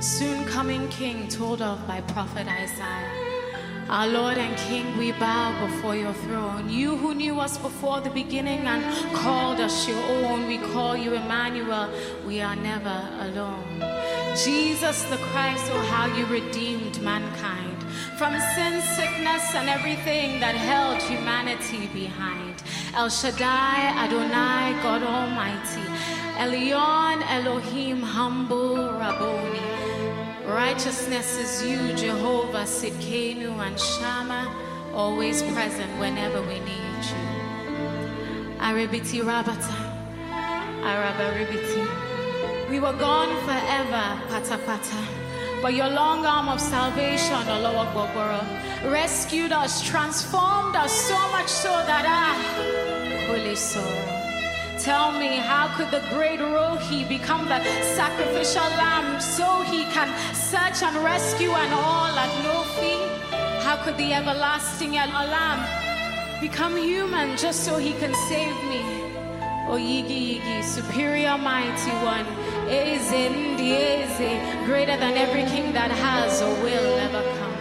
soon coming King told of by prophet Isaiah. Our Lord and King, we bow before your throne. You who knew us before the beginning and called us your own, we call you Emmanuel. We are never alone. Jesus the Christ, oh how you redeemed mankind from sin, sickness, and everything that held humanity behind. El Shaddai, Adonai, God Almighty, Elyon, Elohim, humble Rabboni. Righteousness is you, Jehovah, Sidkenu and Shammah, always present whenever we need you. Aribiti Rabata, Arabaribiti. We were gone forever, Pata Pata, but your long arm of salvation, Olowa Gbogboro, rescued us, transformed us so much so that Holy Soul. Tell me, how could the great Rohi become the sacrificial lamb so he can search and rescue and all at no fee? How could the everlasting lamb become human just so he can save me? Oh, Yigi Yigi, superior mighty one, Eze Ndi Eze, greater than every king that has or will ever come.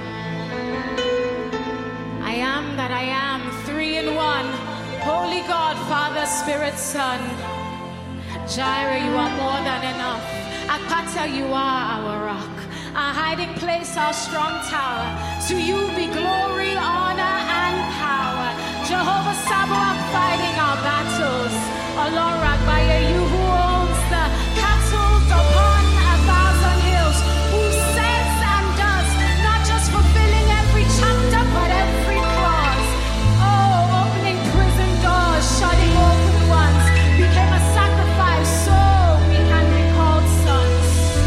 I am that I am, 3 in 1. Holy God, Father, Spirit, Son. Jireh, you are more than enough. Akata, you are our rock, our hiding place, our strong tower. To you be glory, honor, and power. Jehovah Sabaoth fighting our battles. Allah Ragbaya, you who owns the cattle upon 1,000 hills, who says and does, not just fulfilling every chapter, but every clause. Oh, opening prison doors, shutting open ones, became a sacrifice so we can be called sons.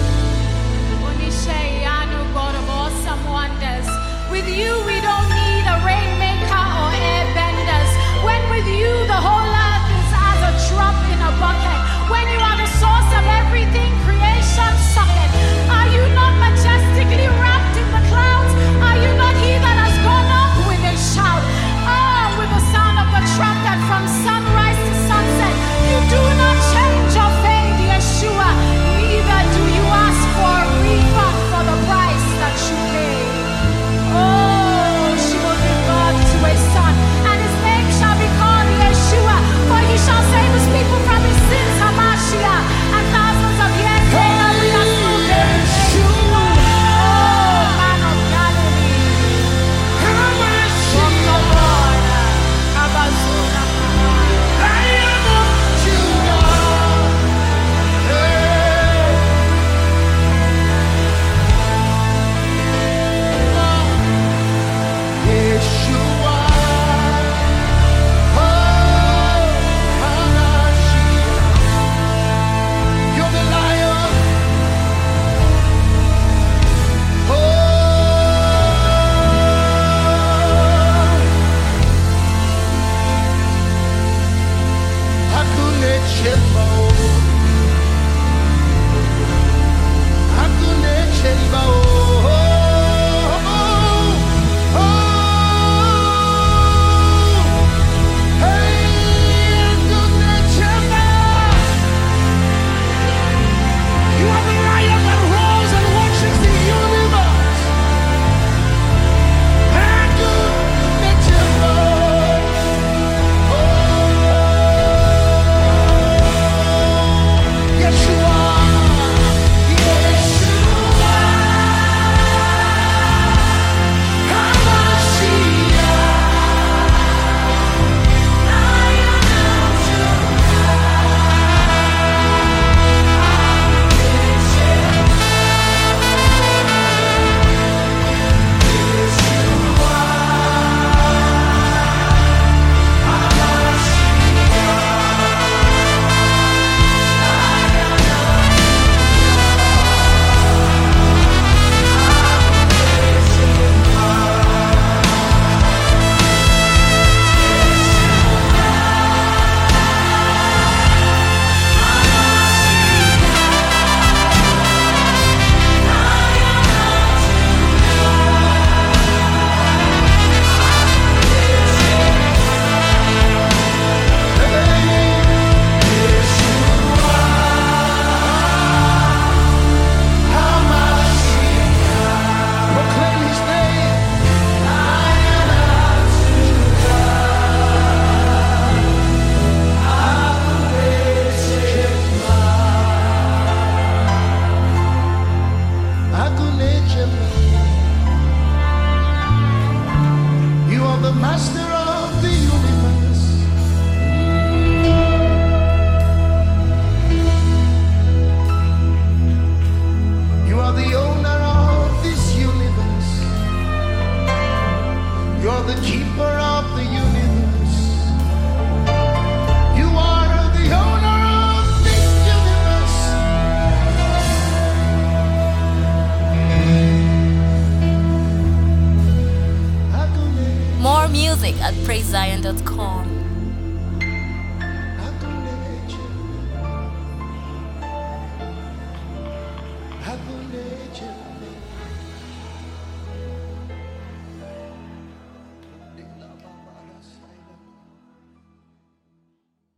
Onishe Yanu, God of awesome wonders. With you we don't need a rainmaker or airbenders. When with you the whole earth is as a drop in a bucket. You are the master of the universe. You are the owner of this universe. You are the keeper of the universe. You are the owner of this universe. More music at PraiseZion.com.